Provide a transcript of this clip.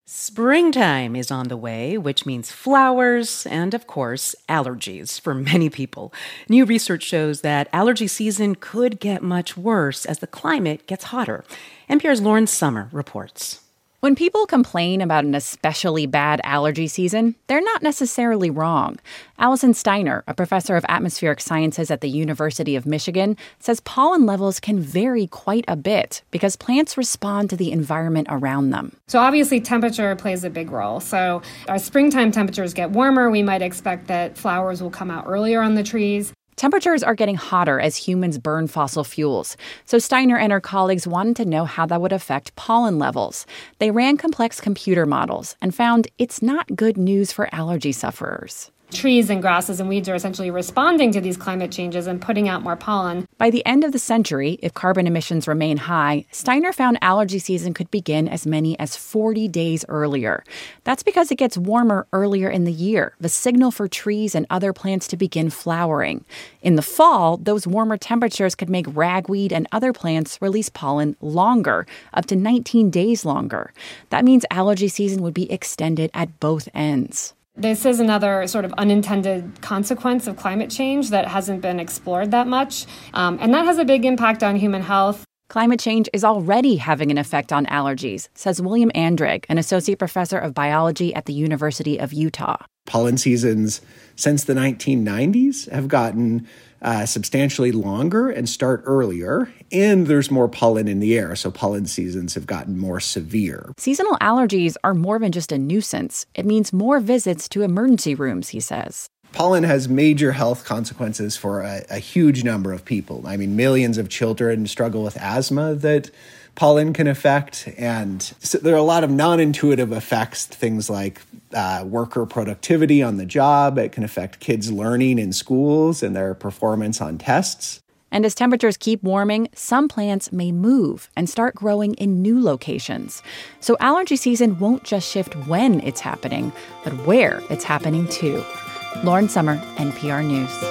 Springtime is on the way, which means flowers and, of course, allergies for many people. New research shows that allergy season could get much worse as the climate gets hotter. NPR's Lauren Sommer reports. When people complain about an especially bad allergy season, they're not necessarily wrong. Allison Steiner, a professor of atmospheric sciences at the University of Michigan, says pollen levels can vary quite a bit because plants respond to the environment around them. So obviously temperature plays a big role. So as springtime temperatures get warmer, we might expect that flowers will come out earlier on the trees. Temperatures are getting hotter as humans burn fossil fuels. So Steiner and her colleagues wanted to know how that would affect pollen levels. They ran complex computer models and found it's not good news for allergy sufferers. Trees and grasses and weeds are essentially responding to these climate changes and putting out more pollen. By the end of the century, if carbon emissions remain high, Steiner found allergy season could begin as many as 40 days earlier. That's because it gets warmer earlier in the year, the signal for trees and other plants to begin flowering. In the fall, those warmer temperatures could make ragweed and other plants release pollen longer, up to 19 days longer. That means allergy season would be extended at both ends. This is another sort of unintended consequence of climate change that hasn't been explored that much, and that has a big impact on human health. Climate change is already having an effect on allergies, says William Andrigg, an associate professor of biology at the University of Utah. Pollen seasons since the 1990s have gotten substantially longer and start earlier, and there's more pollen in the air, so pollen seasons have gotten more severe. Seasonal allergies are more than just a nuisance. It means more visits to emergency rooms, he says. Pollen has major health consequences for a huge number of people. I mean, millions of children struggle with asthma that pollen can affect, and so there are a lot of non-intuitive effects, things like worker productivity on the job. It can affect kids' learning in schools and their performance on tests. And as temperatures keep warming, some plants may move and start growing in new locations. So allergy season won't just shift when it's happening, but where it's happening too. Lauren Sommer, NPR News.